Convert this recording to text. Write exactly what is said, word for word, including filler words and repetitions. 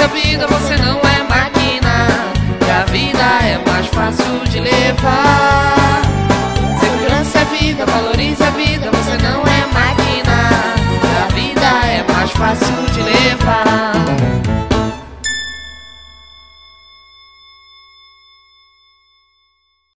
vida, você não é máquina. E a vida é mais fácil de levar. Segurança é vida, valorize a vida, você não é máquina. E a vida é mais fácil